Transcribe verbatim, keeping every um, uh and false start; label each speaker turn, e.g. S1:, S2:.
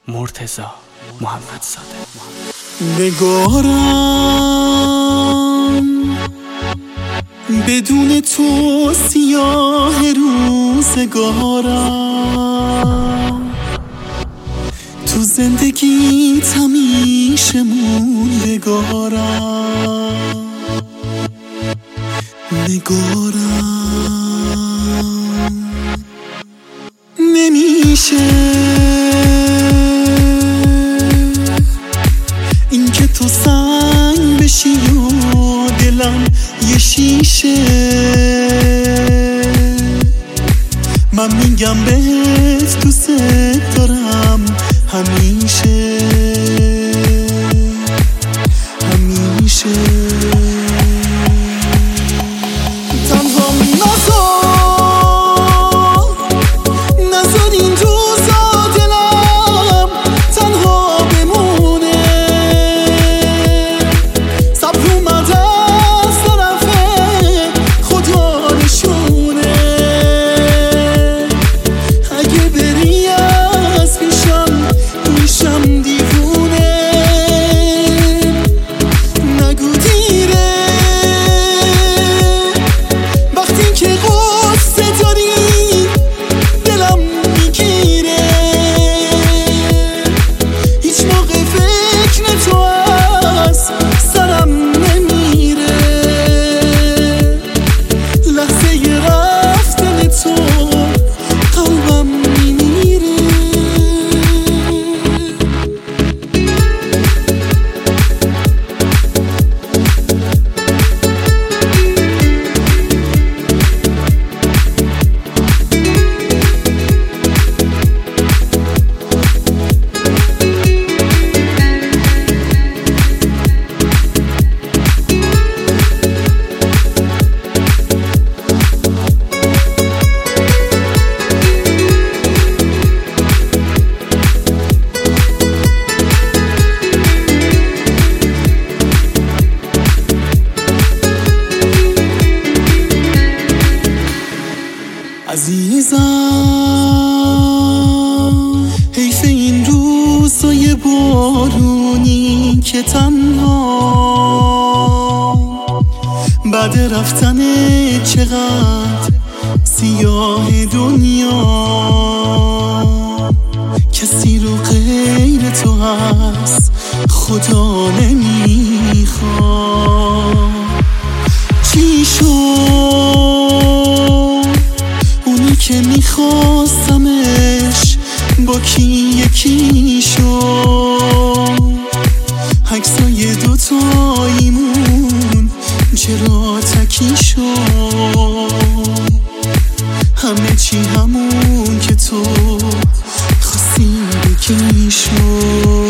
S1: مرتضی محمدزاده.
S2: نگارم بدون تو سیاه روزگارم، تو زندگیت همیشه موندگارم. نگارم نمیشه این که تو سنگ بشی و دلم یه شیشه. من میگم بهت دوست دارم همیشه همیشه. تنها نذار نذار این روزا دلم تنها بمونه. صبر اومده از طرف خدا نشونه. اگه بری از پیشم میشم دیوونه. نگو دیره وقتی که غصه داری دلم میگیره. هیچ موقع فکر تو از سرم نمیره. لحظه رفتن تو قلبم میمیره. عزیزم حیف این روزای بارونی که تنها بعد رفتن چقدر سیاه دنیا. کسی رو غیر تو هست خدا نمیخواد. چی شد اونی که میخواستمش با کی یکی شد؟ عکسای دوتاییمون چرا تکی شد؟ همه چی همون که تو خواستی بگی شد.